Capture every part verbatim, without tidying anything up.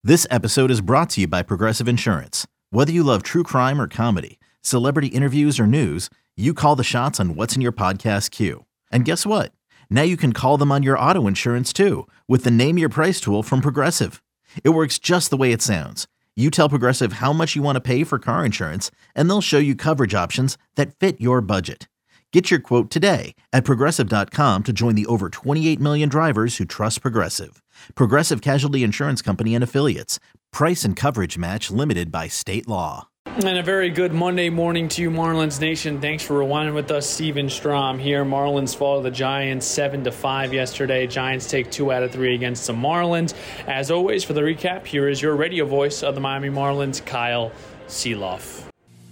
This episode is brought to you by Progressive Insurance. Whether you love true crime or comedy, celebrity interviews or news, you call the shots on what's in your podcast queue. And guess what? Now you can call them on your auto insurance too with the Name Your Price tool from Progressive. It works just the way it sounds. You tell Progressive how much you want to pay for car insurance, and they'll show you coverage options that fit your budget. Get your quote today at Progressive dot com to join the over twenty-eight million drivers who trust Progressive. Progressive Casualty Insurance Company and Affiliates. Price and coverage match limited by state law. And a very good Monday morning to you, Marlins Nation. Thanks for rewinding with us. Steven Strom here. Marlins fall to the Giants seven to five yesterday. Giants take two out of three against the Marlins. As always, for the recap, here is your radio voice of the Miami Marlins, Kyle Sielaff.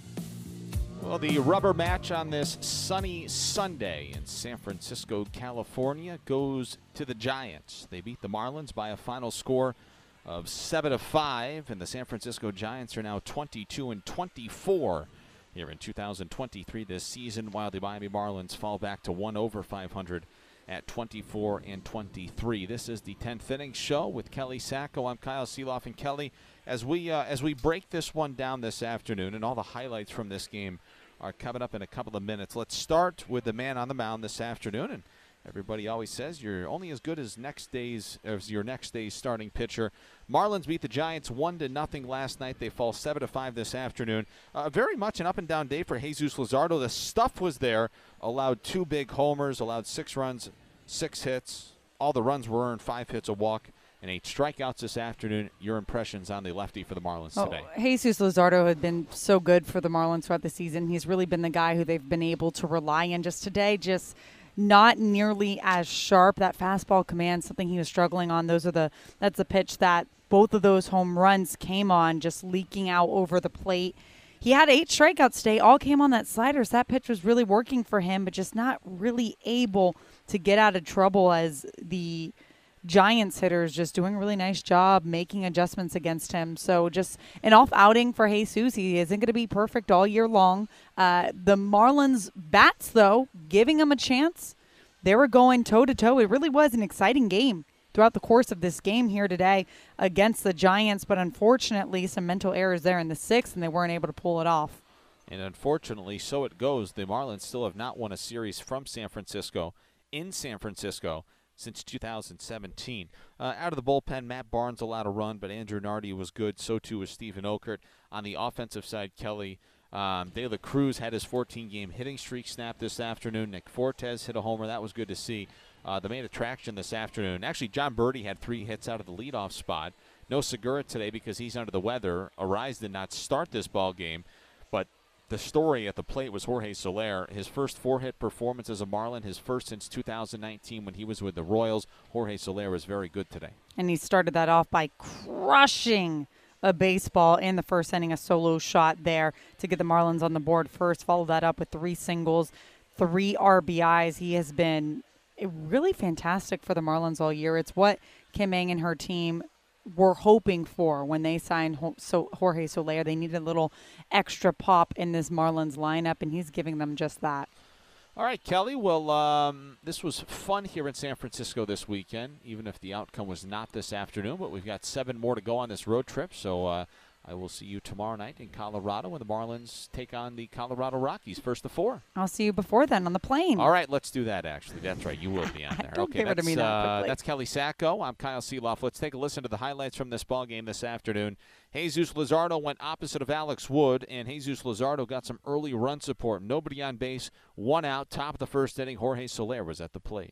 Well, the rubber match on this sunny Sunday in San Francisco, California, goes to the Giants. They beat the Marlins by a final score of seven to five, and the San Francisco Giants are now twenty-two and twenty-four here in two thousand twenty-three this season, while the Miami Marlins fall back to one over five hundred at twenty-four and twenty-three. This is the tenth inning show with Kelly Sacco. I'm Kyle Sielaff, and Kelly, as we uh, as we break this one down this afternoon, and all the highlights from this game are coming up in a couple of minutes. Let's start with the man on the mound this afternoon, and everybody always says you're only as good as next day's as your next day's starting pitcher. Marlins beat the Giants one to nothing last night. They fall seven to five this afternoon. Uh, very much an up and down day for Jesus Luzardo. The stuff was there. Allowed two big homers. Allowed six runs, six hits. All the runs were earned. Five hits, a walk, and eight strikeouts this afternoon. Your impressions on the lefty for the Marlins oh, today? Jesus Luzardo had been so good for the Marlins throughout the season. He's really been the guy who they've been able to rely on. Just today, just not nearly as sharp. That fastball command, something he was struggling on. Those are the that's the pitch that both of those home runs came on, just leaking out over the plate. He had eight strikeouts today. All came on that slider. So that pitch was really working for him, but just not really able to get out of trouble as the Giants hitters just doing a really nice job making adjustments against him. So just an off outing for Jesus. He isn't going to be perfect all year long. Uh, the Marlins bats, though, giving him a chance. They were going toe-to-toe. It really was an exciting game throughout the course of this game here today against the Giants. But unfortunately, some mental errors there in the sixth, and they weren't able to pull it off. And unfortunately, so it goes. The Marlins still have not won a series from San Francisco in San Francisco since two thousand seventeen. Uh, out of the bullpen, Matt Barnes allowed a run, but Andrew Nardi was good. So too was Stephen Okert. On the offensive side, Kelly, um, De La Cruz had his fourteen-game hitting streak snapped this afternoon. Nick Fortes hit a homer. That was good to see. Uh, the main attraction this afternoon, actually, John Birdie had three hits out of the leadoff spot. No Segura today because he's under the weather. Arise did not start this ball game, but the story at the plate was Jorge Soler. His first four-hit performance as a Marlin, his first since two thousand nineteen when he was with the Royals. Jorge Soler was very good today. And he started that off by crushing a baseball in the first inning, a solo shot there to get the Marlins on the board first. Followed that up with three singles, three R B Is. He has been really fantastic for the Marlins all year. It's what Kim Ng and her team were hoping for when they signed Jorge Soler. They needed a little extra pop in this Marlins lineup, and he's giving them just that. All right, Kelly. Well, um, this was fun here in San Francisco this weekend, even if the outcome was not this afternoon. But we've got seven more to go on this road trip, so uh, I will see you tomorrow night in Colorado when the Marlins take on the Colorado Rockies, first to four. I'll see you before then on the plane. All right, let's do that, actually. That's right. You will be on there. Don't okay, give it that's, to me that uh, quickly. that's Kelly Sacco. I'm Kyle Sielaff. Let's take a listen to the highlights from this ball game this afternoon. Jesus Luzardo went opposite of Alex Wood, and Jesus Luzardo got some early run support. Nobody on base, one out, top of the first inning. Jorge Soler was at the plate.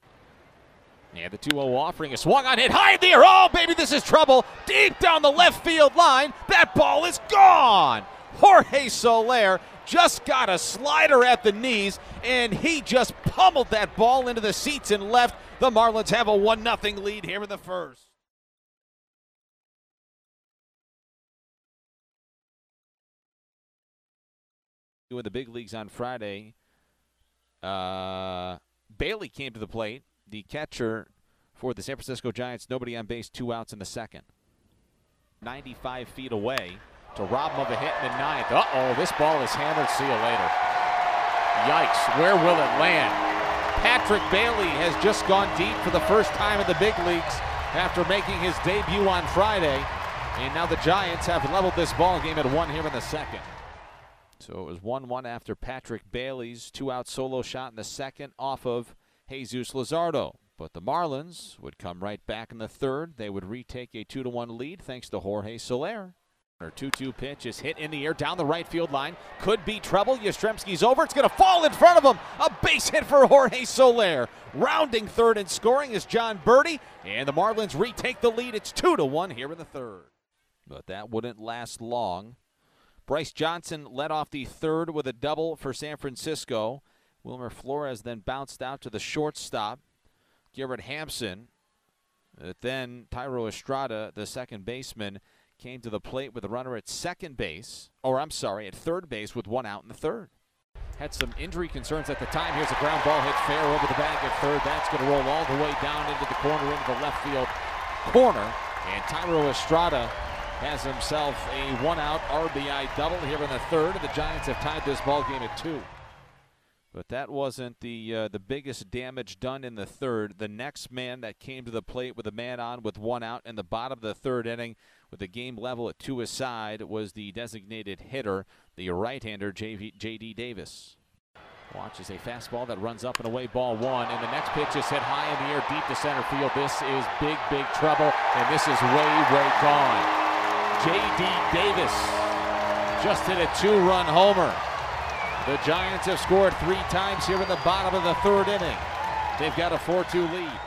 And the two oh offering a swung on, hit high in the air. Oh, baby, this is trouble. Deep down the left field line. That ball is gone. Jorge Soler just got a slider at the knees, and he just pummeled that ball into the seats and left. The Marlins have a one nothing lead here in the first. In the big leagues on Friday, uh, Bailey came to the plate. The catcher for the San Francisco Giants, nobody on base, two outs in the second. ninety-five feet away to rob him of a hit in the ninth. Uh-oh, this ball is hammered. See you later. Yikes, where will it land? Patrick Bailey has just gone deep for the first time in the big leagues after making his debut on Friday. And now the Giants have leveled this ball game at one here in the second. So it was one one after Patrick Bailey's two-out solo shot in the second off of Jesus Luzardo. But the Marlins would come right back in the third. They would retake a two to one lead thanks to Jorge Soler. two two pitch is hit in the air down the right field line. Could be trouble. Yastrzemski's over. It's going to fall in front of him. A base hit for Jorge Soler. Rounding third and scoring is Jon Berti. And the Marlins retake the lead. It's two to one here in the third. But that wouldn't last long. Bryce Johnson led off the third with a double for San Francisco. Wilmer Flores then bounced out to the shortstop, Garrett Hampson. Then Thairo Estrada, the second baseman, came to the plate with a runner at second base, or I'm sorry, at third base with one out in the third. Had some injury concerns at the time. Here's a ground ball hit fair over the bag at third. That's going to roll all the way down into the corner, into the left field corner. And Thairo Estrada has himself a one-out R B I double here in the third. The Giants have tied this ball game at two. But that wasn't the uh, the biggest damage done in the third. The next man that came to the plate with a man on with one out in the bottom of the third inning with the game level at two aside was the designated hitter, the right-hander J D Davis. Watches a fastball that runs up and away, ball one, and the next pitch is hit high in the air deep to center field. This is big, big trouble, and this is way, way gone. J D Davis just hit a two-run homer. The Giants have scored three times here in the bottom of the third inning. They've got a four two lead.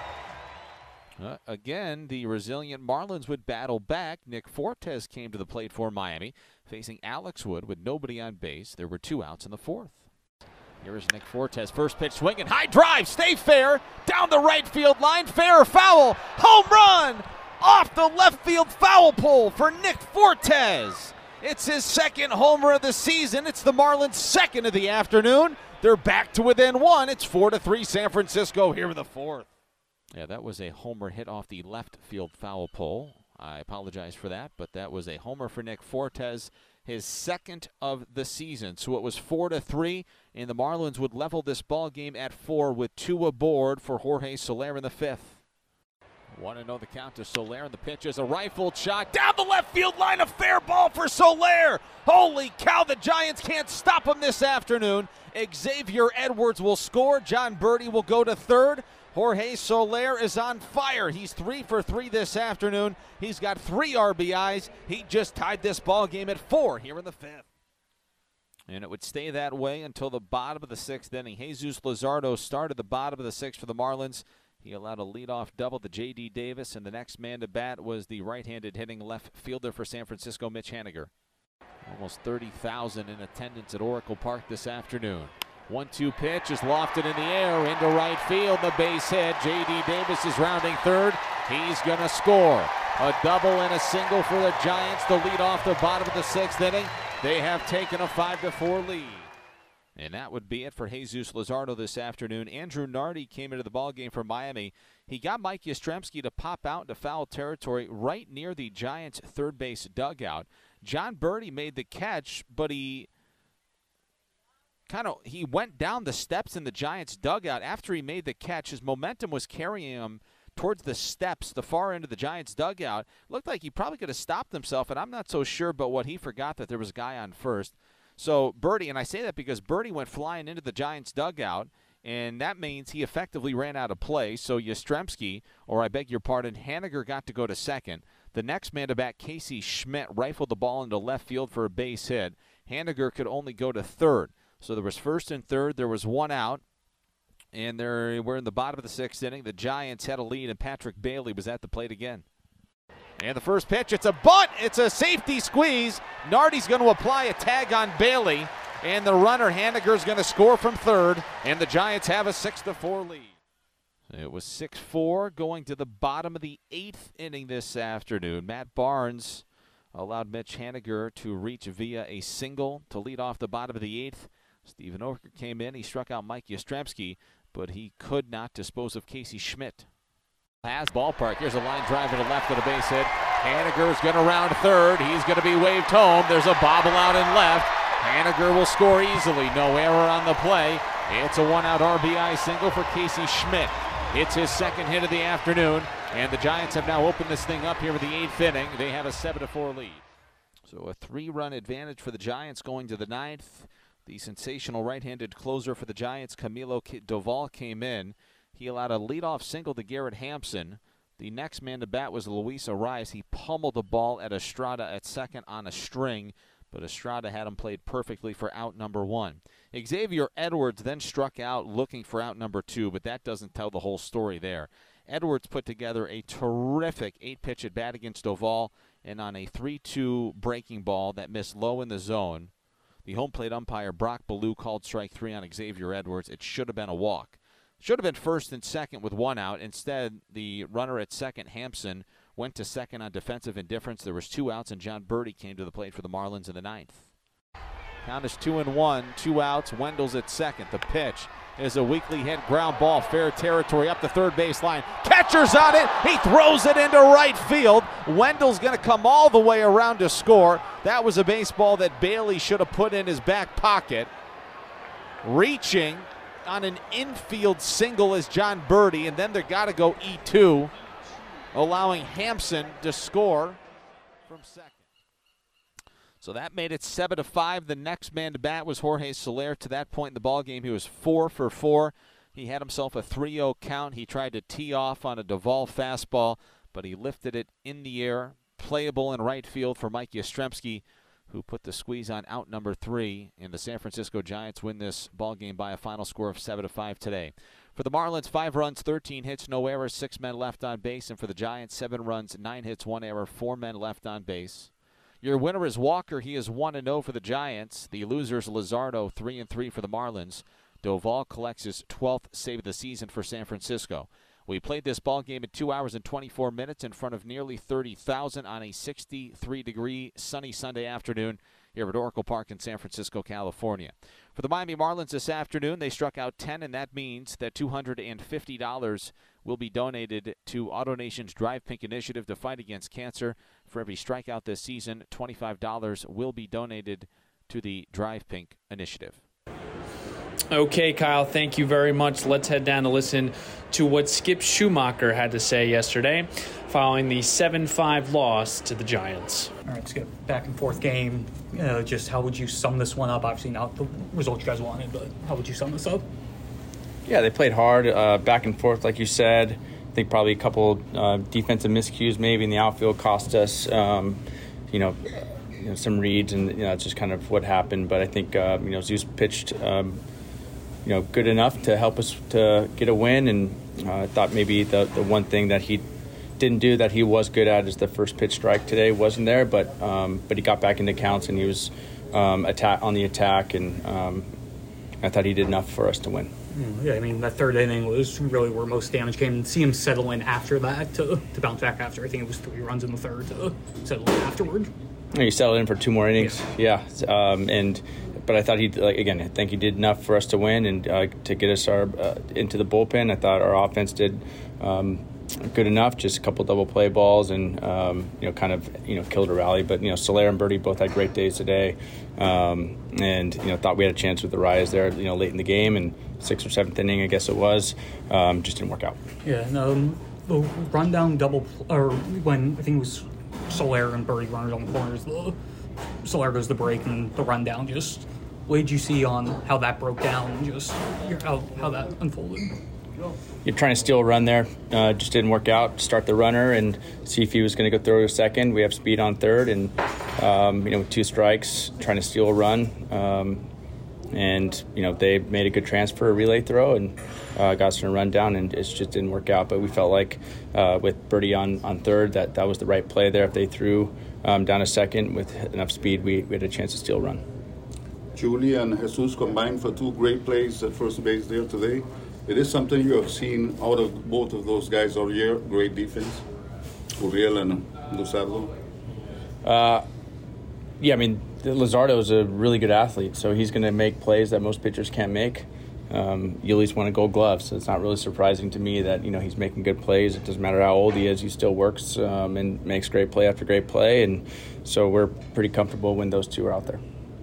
Uh, again, the resilient Marlins would battle back. Nick Fortes came to the plate for Miami, facing Alex Wood with nobody on base. There were two outs in the fourth. Here is Nick Fortes. First pitch swinging. High drive. Stay fair. Down the right field line. Fair or foul. Home run. Off the left field foul pole for Nick Fortes. It's his second homer of the season. It's the Marlins' second of the afternoon. They're back to within one. It's four to three San Francisco here in the fourth. Yeah, that was a homer hit off the left field foul pole. I apologize for that, but that was a homer for Nick Fortes, his second of the season. So it was four to three, and the Marlins would level this ball game at four with two aboard for Jorge Soler in the fifth. one to oh the count to Soler, and the pitch is a rifled shot down the left field line. A fair ball for Soler. Holy cow, the Giants can't stop him this afternoon. Xavier Edwards will score. Jon Berti will go to third. Jorge Soler is on fire. He's three for three this afternoon. He's got three R B Is. He just tied this ball game at four here in the fifth. And it would stay that way until the bottom of the sixth inning. Jesus Luzardo started the bottom of the sixth for the Marlins. He allowed a leadoff double to J D Davis, and the next man to bat was the right-handed hitting left fielder for San Francisco, Mitch Haniger. Almost thirty thousand in attendance at Oracle Park this afternoon. one two pitch is lofted in the air into right field. The base hit. J D Davis is rounding third. He's going to score. A double and a single for the Giants to lead off the bottom of the sixth inning. They have taken a five to four lead. And that would be it for Jesus Luzardo this afternoon. Andrew Nardi came into the ballgame for Miami. He got Mike Yastrzemski to pop out into foul territory right near the Giants' third base dugout. Jon Berti made the catch, but he kind of he went down the steps in the Giants' dugout after he made the catch. His momentum was carrying him towards the steps, the far end of the Giants' dugout. Looked like he probably could have stopped himself, and I'm not so sure but what he forgot that there was a guy on first. So Berti, and I say that because Berti went flying into the Giants' dugout, and that means he effectively ran out of play. So Yastrzemski, or I beg your pardon, Haniger got to go to second. The next man to bat, Casey Schmidt, rifled the ball into left field for a base hit. Haniger could only go to third. So there was first and third. There was one out, and there we're in the bottom of the sixth inning. The Giants had a lead, and Patrick Bailey was at the plate again. And the first pitch, it's a bunt. It's a safety squeeze. Nardi's going to apply a tag on Bailey, and the runner, Haniger's going to score from third, and the Giants have a six to four lead. It was six four going to the bottom of the eighth inning this afternoon. Matt Barnes allowed Mitch Haniger to reach via a single to lead off the bottom of the eighth. Stephen Oker came in. He struck out Mike Yastrzemski, but he could not dispose of Casey Schmidt. Has ballpark. Here's a line drive to the left of the base hit. Haniger's going to round third. He's going to be waved home. There's a bobble out in left. Haniger will score easily. No error on the play. It's a one-out R B I single for Casey Schmidt. It's his second hit of the afternoon, and the Giants have now opened this thing up here with the eighth inning. They have a seven to four lead. So a three-run advantage for the Giants going to the ninth. The sensational right-handed closer for the Giants, Camilo Doval, came in. He allowed a leadoff single to Garrett Hampson. The next man to bat was Luis Arias. He pummeled the ball at Estrada at second on a string, but Estrada had him played perfectly for out number one. Xavier Edwards then struck out looking for out number two, but that doesn't tell the whole story there. Edwards put together a terrific eight-pitch at bat against Doval, and on a three two breaking ball that missed low in the zone, the home plate umpire Brock Ballou called strike three on Xavier Edwards. It should have been a walk. Should have been first and second with one out. Instead, the runner at second, Hampson, went to second on defensive indifference. There was two outs, and John Birdie came to the plate for the Marlins in the ninth. Count is two and one, two outs. Wendell's at second. The pitch is a weakly hit ground ball, fair territory up the third base line. Catcher's on it. He throws it into right field. Wendell's going to come all the way around to score. That was a baseball that Bailey should have put in his back pocket. Reaching on an infield single is John Birdie, and then they got to go E two, allowing Hampson to score from second. So that made it seven to five. The next man to bat was Jorge Soler. To that point in the ballgame, he was four for four. He had himself a three oh count. He tried to tee off on a Doval fastball, but he lifted it in the air, playable in right field for Mike Yastrzemski, who put the squeeze on out number three, and the San Francisco Giants win this ballgame by a final score of seven to five today. For the Marlins, five runs, thirteen hits, no errors, six men left on base, and for the Giants, seven runs, nine hits, one error, four men left on base. Your winner is Walker. He is one and oh for the Giants. The losers, Luzardo, three and three for the Marlins. Doval collects his twelfth save of the season for San Francisco. We played this ball game in two hours and twenty-four minutes in front of nearly thirty thousand on a sixty-three degree sunny Sunday afternoon here at Oracle Park in San Francisco, California. For the Miami Marlins this afternoon, they struck out ten, and that means that two hundred fifty dollars will be donated to AutoNation's Drive Pink initiative to fight against cancer. For every strikeout this season, twenty-five dollars will be donated to the Drive Pink initiative. Okay, Kyle, thank you very much. Let's head down to listen to what Skip Schumacher had to say yesterday following the seven five loss to the Giants. All right, Skip, back and forth game. Uh, just how would you sum this one up? Obviously not the result you guys wanted, but how would you sum this up? Yeah, they played hard, uh, back and forth, like you said. I think probably a couple uh, defensive miscues maybe in the outfield cost us, um, you know, you know, some reads, and you know, that's just kind of what happened. But I think uh, you know, Zeus pitched, um, you know, good enough to help us to get a win. And uh, I thought maybe the the one thing that he didn't do that he was good at is the first pitch strike today wasn't there, but um, but he got back into counts and he was um, attack on the attack, and um, I thought he did enough for us to win. Yeah, I mean, that third inning was really where most damage came. And see him settle in after that to, to bounce back after. I think it was three runs in the third to settle in afterward. He settled in for two more innings, yeah. yeah. Um, and but I thought he, like, again, I think he did enough for us to win and uh, to get us our uh, into the bullpen. I thought our offense did um, good enough, just a couple double play balls and um, you know, kind of you know killed a rally. But you know, Soler and Birdie both had great days today, um, and you know thought we had a chance with the Rise there, you know, late in the game, and sixth or seventh inning, I guess it was, um, just didn't work out. Yeah, and um, the rundown double, or when I think it was Soler and Birdie runners on the corners, the Soler goes the break and the rundown. Just what did you see on how that broke down and just how how that unfolded? You're trying to steal a run there, uh, just didn't work out. Start the runner and see if he was going to go throw to second. We have speed on third, and um, you know, with two strikes, trying to steal a run. Um, And, you know, they made a good transfer, a relay throw, and uh, got us in a run down, and it just didn't work out. But we felt like uh, with Birdie on, on third, that that was the right play there. If they threw um, down a second with enough speed, we, we had a chance to steal a run. Julie and Jesus combined for two great plays at first base there today. It is something you have seen out of both of those guys all year. Great defense, Uriel and Luzardo. Uh, yeah, I mean, Luzardo is a really good athlete, so he's going to make plays that most pitchers can't make. Um, Yuli's won a Gold Glove, so it's not really surprising to me that you know he's making good plays. It doesn't matter how old he is; he still works um, and makes great play after great play, and so we're pretty comfortable when those two are out there.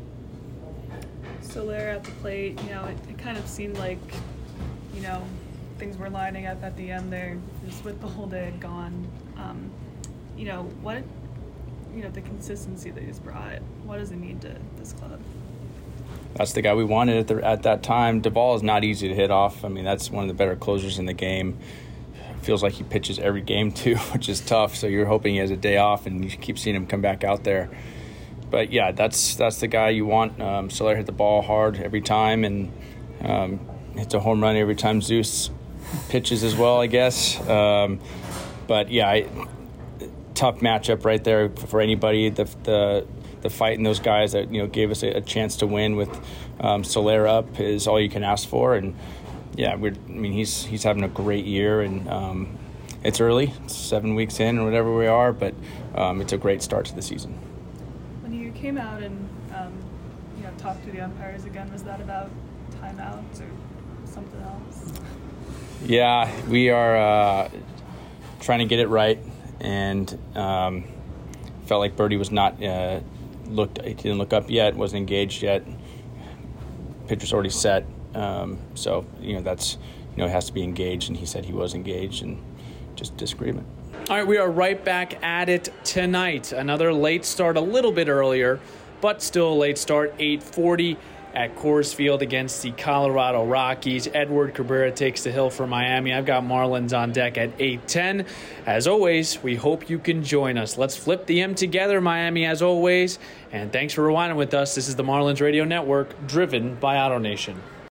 Soler at the plate, you know, it, it kind of seemed like, you know, things were lining up at the end there, just with the whole day gone. Um, you know, what, you know, the consistency that he's brought, what does it mean to this club? That's the guy we wanted at, the, at that time. Duvall is not easy to hit off. I mean, that's one of the better closers in the game. Feels like he pitches every game, too, which is tough. So you're hoping he has a day off, and you keep seeing him come back out there. But, yeah, that's that's the guy you want. Um, Soler hit the ball hard every time, and um, hits a home run every time Zeus pitches as well, I guess. Um, but, yeah, I, tough matchup right there for anybody. The the the fight in those guys that, you know, gave us a, a chance to win with um, Soler up is all you can ask for. And, yeah, we're, I mean, he's he's having a great year, and um, it's early, it's seven weeks in or whatever we are, but um, it's a great start to the season. When you came out and um, you know, talked to the umpires again, was that about timeouts or something else? Yeah, we are uh, trying to get it right, and um, felt like Birdie was not uh, looked. He didn't look up yet, wasn't engaged yet. Pitcher's already set. Um, so, you know, that's, you know, it has to be engaged, and he said he was engaged, and just disagreement. All right, we are right back at it tonight. Another late start, a little bit earlier, but still a late start, eight forty at Coors Field against the Colorado Rockies. Edward Cabrera takes the hill for Miami. I've got Marlins on deck at eight ten. As always, we hope you can join us. Let's flip the M together, Miami, as always. And thanks for rewinding with us. This is the Marlins Radio Network, driven by AutoNation.